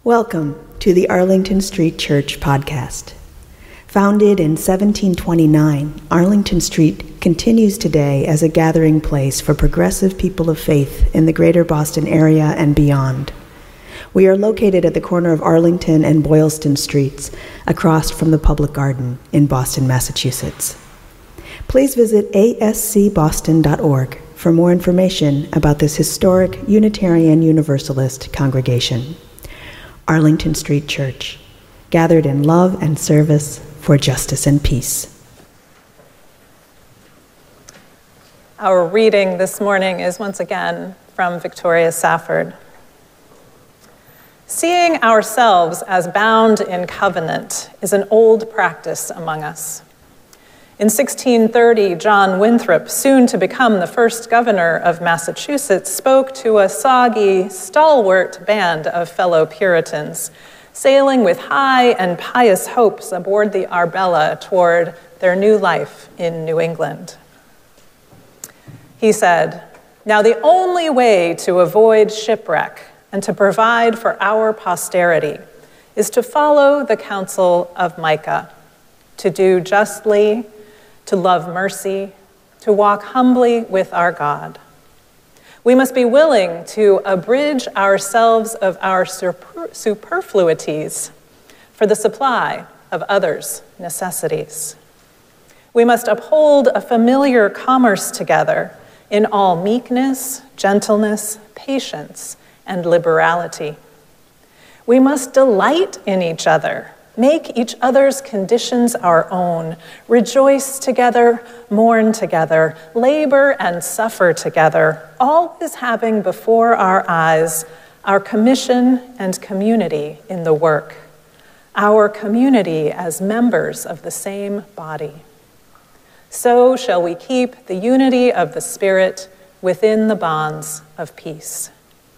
Welcome to the Arlington Street Church podcast. Founded in 1729, Arlington Street continues today as a gathering place for progressive people of faith in the greater Boston area and beyond. We are located at the corner of Arlington and Boylston Streets, across from the Public Garden in Boston, Massachusetts. Please visit ascboston.org for more information about this historic Unitarian Universalist congregation. Arlington Street Church, gathered in love and service for justice and peace. Our reading this morning is once again from Victoria Safford. Seeing ourselves as bound in covenant is an old practice among us. In 1630, John Winthrop, soon to become the first governor of Massachusetts, spoke to a soggy, stalwart band of fellow Puritans, sailing with high and pious hopes aboard the Arbella toward their new life in New England. He said, "Now the only way to avoid shipwreck and to provide for our posterity is to follow the counsel of Micah, to do justly, to love mercy, to walk humbly with our God. We must be willing to abridge ourselves of our superfluities for the supply of others' necessities. We must uphold a familiar commerce together in all meekness, gentleness, patience, and liberality. We must delight in each other, make each other's conditions our own, rejoice together, mourn together, labor and suffer together, always having before our eyes our commission and community in the work, our community as members of the same body. So shall we keep the unity of the Spirit within the bonds of peace."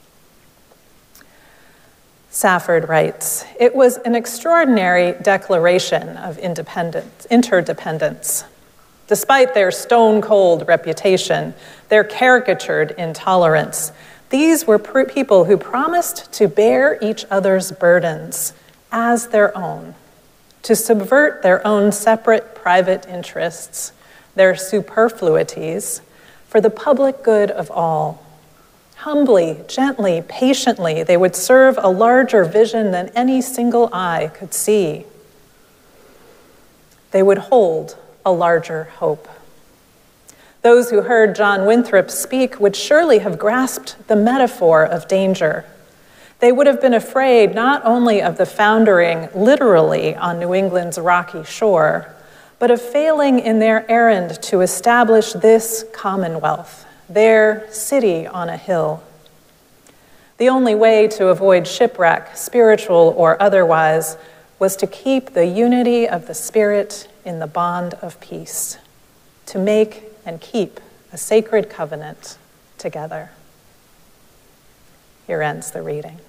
Safford writes, "It was an extraordinary declaration of interdependence. Despite their stone-cold reputation, their caricatured intolerance, these were people who promised to bear each other's burdens as their own, to subvert their own separate private interests, their superfluities, for the public good of all. Humbly, gently, patiently, they would serve a larger vision than any single eye could see. They would hold a larger hope." Those who heard John Winthrop speak would surely have grasped the metaphor of danger. They would have been afraid not only of the foundering literally on New England's rocky shore, but of failing in their errand to establish this commonwealth, their city on a hill. The only way to avoid shipwreck, spiritual or otherwise, was to keep the unity of the Spirit in the bond of peace, to make and keep a sacred covenant together. Here ends the reading.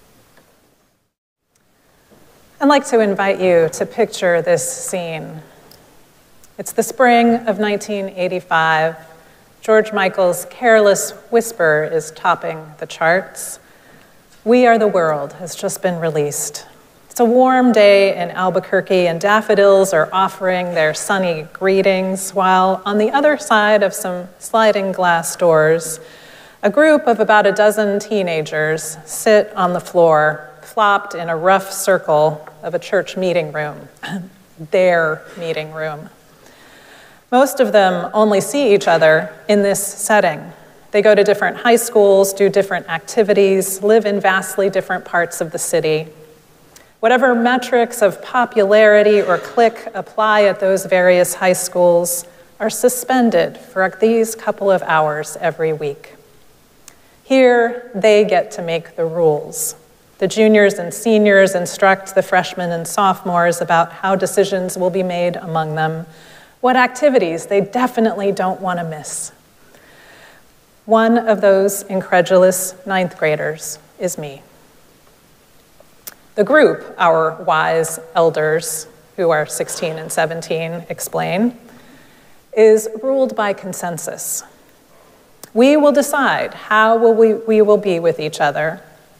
I'd like to invite you to picture this scene. It's the spring of 1985. George Michael's Careless Whisper is topping the charts. We Are the World has just been released. It's a warm day in Albuquerque, and daffodils are offering their sunny greetings, while on the other side of some sliding glass doors, a group of about a dozen teenagers sit on the floor, flopped in a rough circle of a church meeting room, their meeting room. Most of them only see each other in this setting. They go to different high schools, do different activities, live in vastly different parts of the city. Whatever metrics of popularity or clique apply at those various high schools are suspended for these couple of hours every week. Here, they get to make the rules. The juniors and seniors instruct the freshmen and sophomores about how decisions will be made among them, what activities they definitely don't want to miss. One of those incredulous ninth graders is me. The group, our wise elders, who are 16 and 17, explain, is ruled by consensus. We will decide how we will be with each other,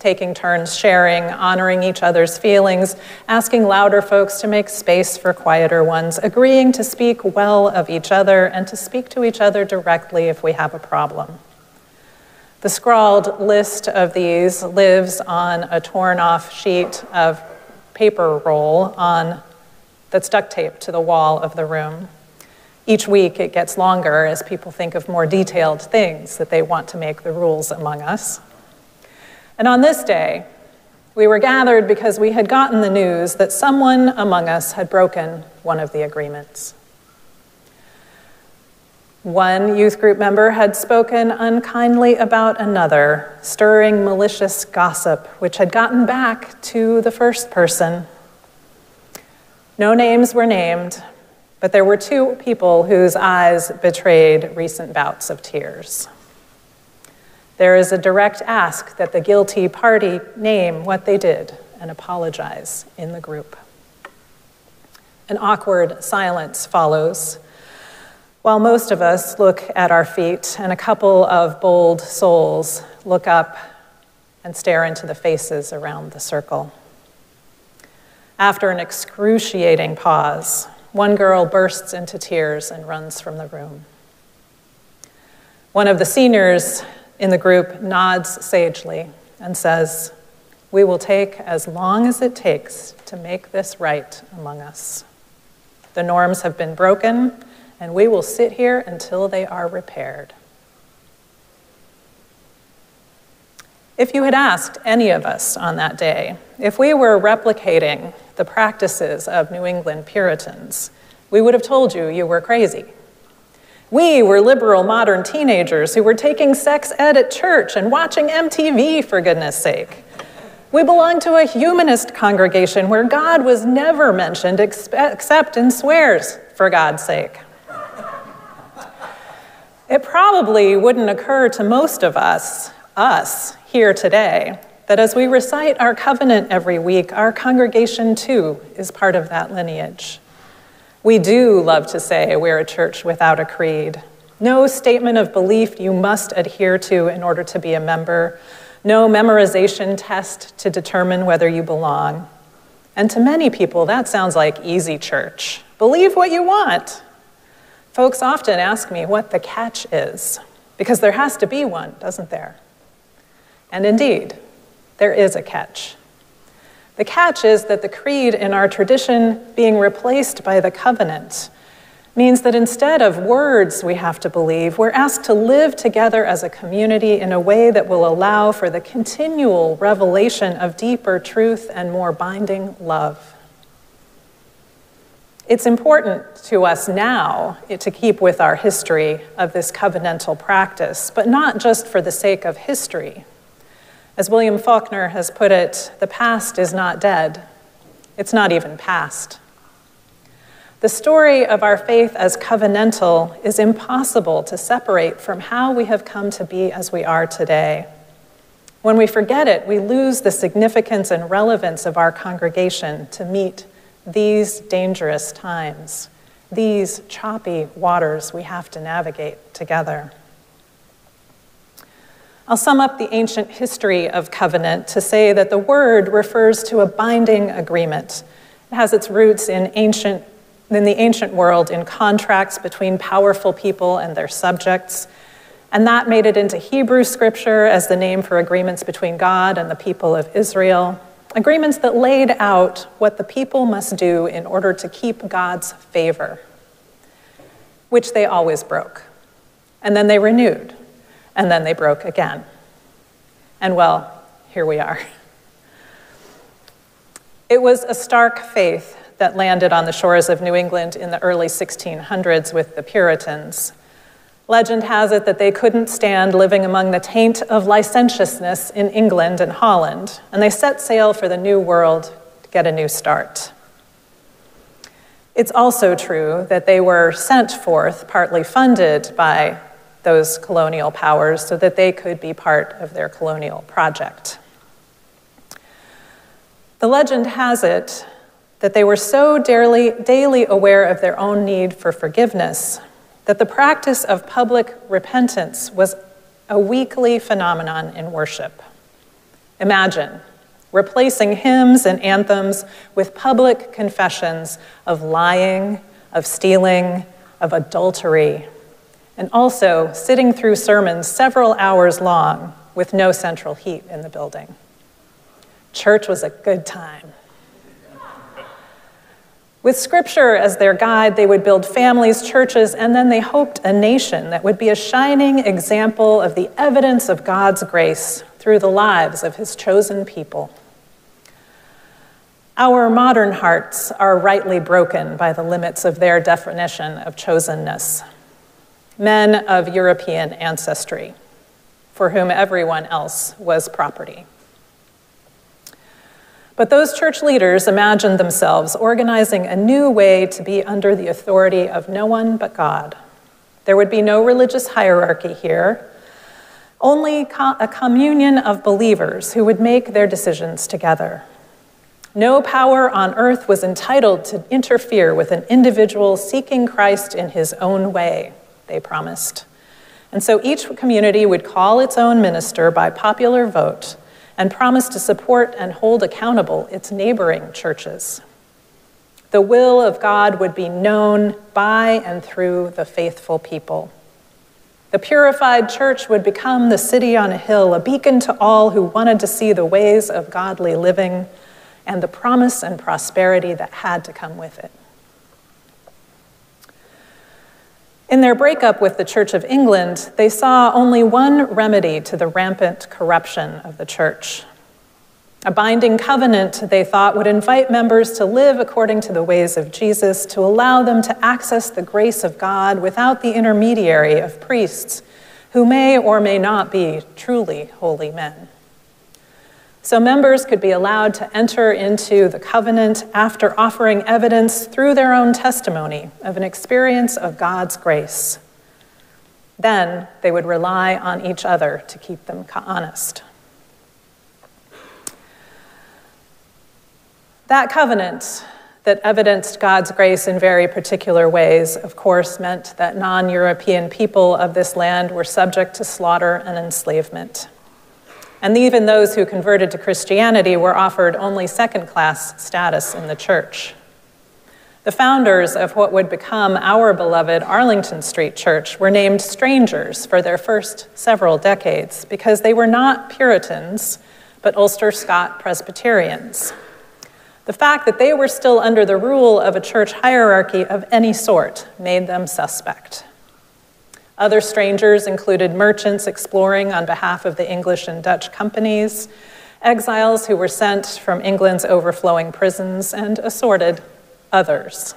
taking turns sharing, honoring each other's feelings, asking louder folks to make space for quieter ones, agreeing to speak well of each other and to speak to each other directly if we have a problem. The scrawled list of these lives on a torn-off sheet of paper roll that's duct taped to the wall of the room. Each week it gets longer as people think of more detailed things that they want to make the rules among us. And on this day, we were gathered because we had gotten the news that someone among us had broken one of the agreements. One youth group member had spoken unkindly about another, stirring malicious gossip, which had gotten back to the first person. No names were named, but there were two people whose eyes betrayed recent bouts of tears. There is a direct ask that the guilty party name what they did and apologize in the group. An awkward silence follows, while most of us look at our feet and a couple of bold souls look up and stare into the faces around the circle. After an excruciating pause, one girl bursts into tears and runs from the room. One of the seniors in the group nods sagely and says, "We will take as long as it takes to make this right among us. The norms have been broken, and we will sit here until they are repaired." If you had asked any of us on that day if we were replicating the practices of New England Puritans, we would have told you you were crazy. We were liberal modern teenagers who were taking sex ed at church and watching MTV, for goodness sake. We belonged to a humanist congregation where God was never mentioned except in swears, for God's sake. It probably wouldn't occur to most of us here today, that as we recite our covenant every week, our congregation too is part of that lineage. We do love to say we're a church without a creed. No statement of belief you must adhere to in order to be a member. No memorization test to determine whether you belong. And to many people, that sounds like easy church. Believe what you want. Folks often ask me what the catch is, because there has to be one, doesn't there? And indeed, there is a catch. The catch is that the creed in our tradition being replaced by the covenant means that instead of words we have to believe, we're asked to live together as a community in a way that will allow for the continual revelation of deeper truth and more binding love. It's important to us now to keep with our history of this covenantal practice, but not just for the sake of history. As William Faulkner has put it, the past is not dead. It's not even past. The story of our faith as covenantal is impossible to separate from how we have come to be as we are today. When we forget it, we lose the significance and relevance of our congregation to meet these dangerous times, these choppy waters we have to navigate together. I'll sum up the ancient history of covenant to say that the word refers to a binding agreement. It has its roots in the ancient world in contracts between powerful people and their subjects, and that made it into Hebrew scripture as the name for agreements between God and the people of Israel, agreements that laid out what the people must do in order to keep God's favor, which they always broke. And then they renewed. And then they broke again. And well, here we are. It was a stark faith that landed on the shores of New England in the early 1600s with the Puritans. Legend has it that they couldn't stand living among the taint of licentiousness in England and Holland, and they set sail for the New World to get a new start. It's also true that they were sent forth, partly funded by those colonial powers so that they could be part of their colonial project. The legend has it that they were so daily aware of their own need for forgiveness that the practice of public repentance was a weekly phenomenon in worship. Imagine replacing hymns and anthems with public confessions of lying, of stealing, of adultery, and also sitting through sermons several hours long with no central heat in the building. Church was a good time. With Scripture as their guide, they would build families, churches, and then they hoped a nation that would be a shining example of the evidence of God's grace through the lives of his chosen people. Our modern hearts are rightly broken by the limits of their definition of chosenness. Men of European ancestry, for whom everyone else was property. But those church leaders imagined themselves organizing a new way to be under the authority of no one but God. There would be no religious hierarchy here, only a communion of believers who would make their decisions together. No power on earth was entitled to interfere with an individual seeking Christ in his own way, they promised. And so each community would call its own minister by popular vote and promise to support and hold accountable its neighboring churches. The will of God would be known by and through the faithful people. The purified church would become the city on a hill, a beacon to all who wanted to see the ways of godly living and the promise and prosperity that had to come with it. In their breakup with the Church of England, they saw only one remedy to the rampant corruption of the church. A binding covenant, they thought, would invite members to live according to the ways of Jesus, to allow them to access the grace of God without the intermediary of priests who may or may not be truly holy men. So members could be allowed to enter into the covenant after offering evidence through their own testimony of an experience of God's grace. Then they would rely on each other to keep them honest. That covenant that evidenced God's grace in very particular ways, of course, meant that non-European people of this land were subject to slaughter and enslavement. And even those who converted to Christianity were offered only second-class status in the church. The founders of what would become our beloved Arlington Street Church were named strangers for their first several decades because they were not Puritans, but Ulster Scot Presbyterians. The fact that they were still under the rule of a church hierarchy of any sort made them suspect. Other strangers included merchants exploring on behalf of the English and Dutch companies, exiles who were sent from England's overflowing prisons, and assorted others.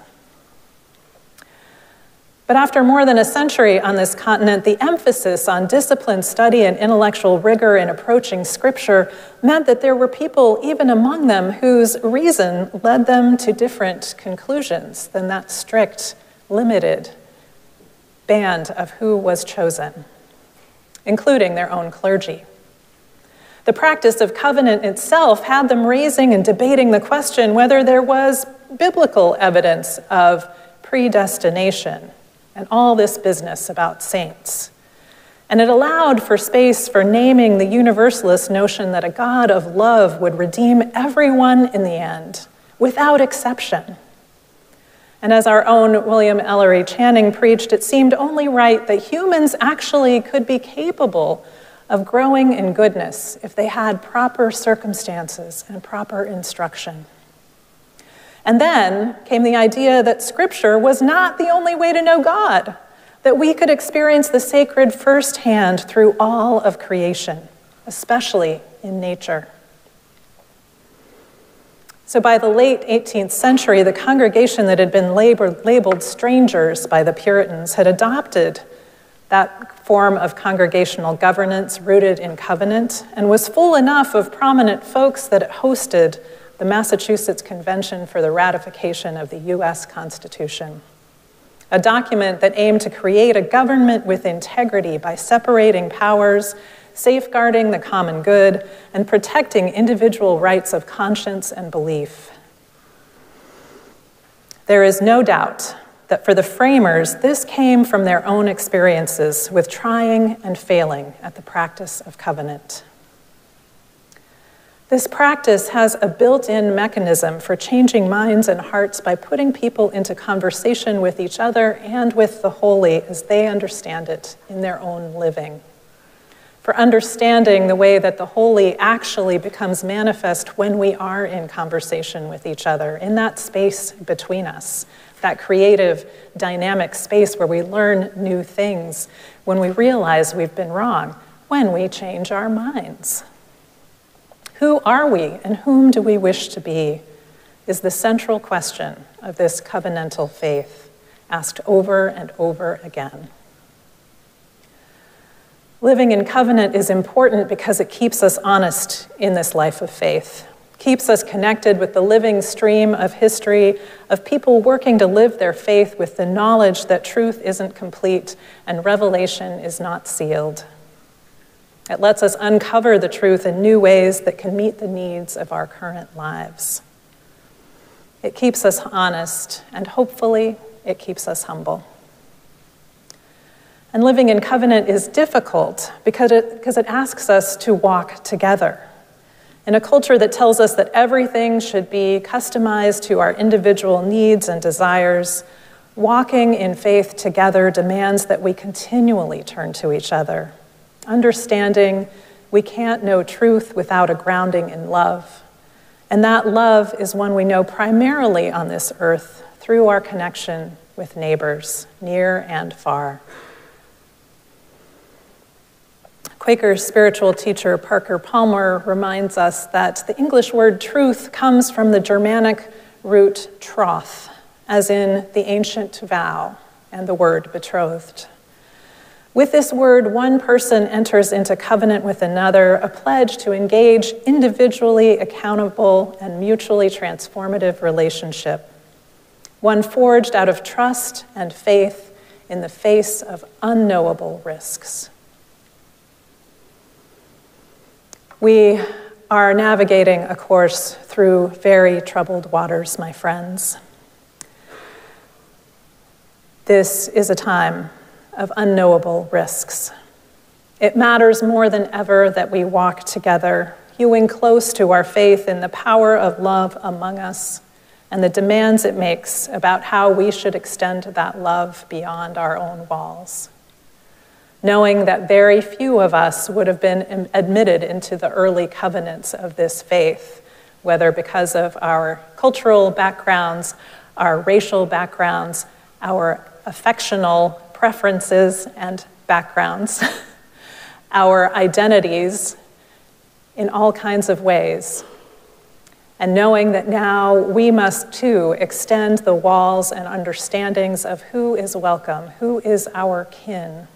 But after more than a century on this continent, the emphasis on disciplined study and intellectual rigor in approaching Scripture meant that there were people, even among them, whose reason led them to different conclusions than that strict, limited band of who was chosen, including their own clergy. The practice of covenant itself had them raising and debating the question whether there was biblical evidence of predestination and all this business about saints. And it allowed for space for naming the universalist notion that a God of love would redeem everyone in the end, without exception. And as our own William Ellery Channing preached, it seemed only right that humans actually could be capable of growing in goodness if they had proper circumstances and proper instruction. And then came the idea that Scripture was not the only way to know God, that we could experience the sacred firsthand through all of creation, especially in nature. So by the late 18th century, the congregation that had been labeled strangers by the Puritans had adopted that form of congregational governance rooted in covenant and was full enough of prominent folks that it hosted the Massachusetts Convention for the Ratification of the U.S. Constitution, a document that aimed to create a government with integrity by separating powers, safeguarding the common good, and protecting individual rights of conscience and belief. There is no doubt that for the framers, this came from their own experiences with trying and failing at the practice of covenant. This practice has a built-in mechanism for changing minds and hearts by putting people into conversation with each other and with the holy as they understand it in their own living. For understanding the way that the holy actually becomes manifest when we are in conversation with each other, in that space between us, that creative, dynamic space where we learn new things, when we realize we've been wrong, when we change our minds. Who are we and whom do we wish to be is the central question of this covenantal faith, asked over and over again. Living in covenant is important because it keeps us honest in this life of faith, keeps us connected with the living stream of history of people working to live their faith with the knowledge that truth isn't complete and revelation is not sealed. It lets us uncover the truth in new ways that can meet the needs of our current lives. It keeps us honest, and hopefully, it keeps us humble. And living in covenant is difficult because it asks us to walk together. In a culture that tells us that everything should be customized to our individual needs and desires, walking in faith together demands that we continually turn to each other, understanding we can't know truth without a grounding in love. And that love is one we know primarily on this earth through our connection with neighbors, near and far. Quaker spiritual teacher Parker Palmer reminds us that the English word truth comes from the Germanic root troth, as in the ancient vow and the word betrothed. With this word, one person enters into covenant with another, a pledge to engage individually accountable and mutually transformative relationship, one forged out of trust and faith in the face of unknowable risks. We are navigating a course through very troubled waters, my friends. This is a time of unknowable risks. It matters more than ever that we walk together, hewing close to our faith in the power of love among us and the demands it makes about how we should extend that love beyond our own walls. Knowing that very few of us would have been admitted into the early covenants of this faith, whether because of our cultural backgrounds, our racial backgrounds, our affectional preferences and backgrounds, our identities in all kinds of ways. And knowing that now we must too extend the walls and understandings of who is welcome, who is our kin.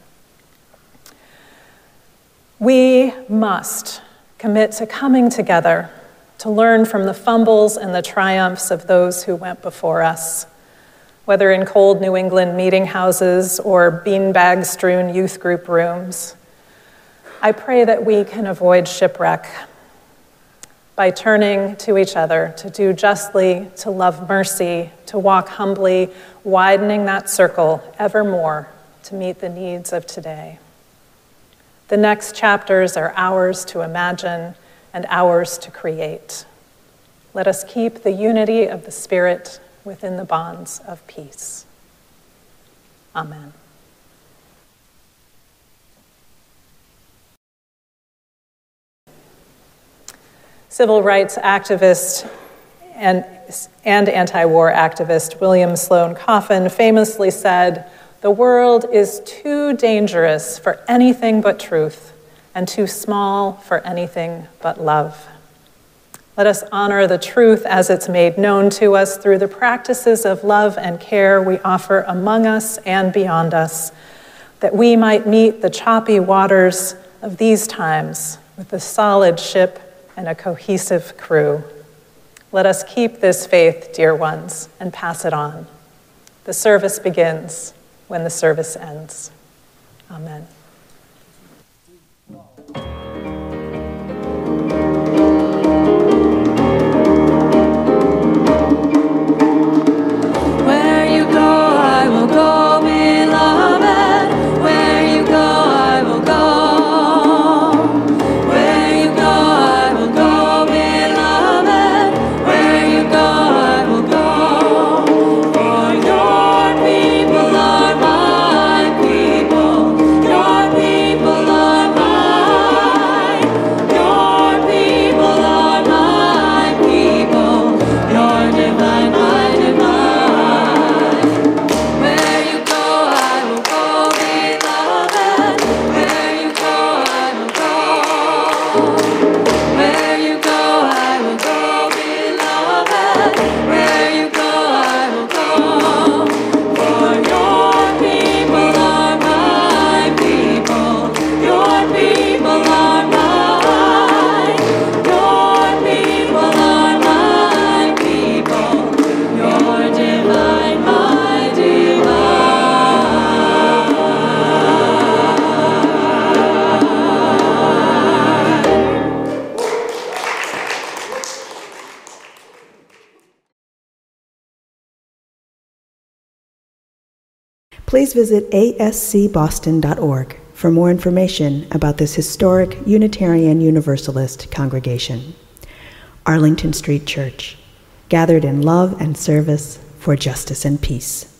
We must commit to coming together to learn from the fumbles and the triumphs of those who went before us, whether in cold New England meeting houses or beanbag-strewn youth group rooms. I pray that we can avoid shipwreck by turning to each other to do justly, to love mercy, to walk humbly, widening that circle ever more to meet the needs of today. The next chapters are ours to imagine and ours to create. Let us keep the unity of the Spirit within the bonds of peace. Amen. Civil rights activist and anti-war activist William Sloane Coffin famously said, "The world is too dangerous for anything but truth and too small for anything but love." Let us honor the truth as it's made known to us through the practices of love and care we offer among us and beyond us, that we might meet the choppy waters of these times with a solid ship and a cohesive crew. Let us keep this faith, dear ones, and pass it on. The service begins when the service ends. Amen. Where you go, I will go, beloved. Please visit ascboston.org for more information about this historic Unitarian Universalist congregation. Arlington Street Church, gathered in love and service for justice and peace.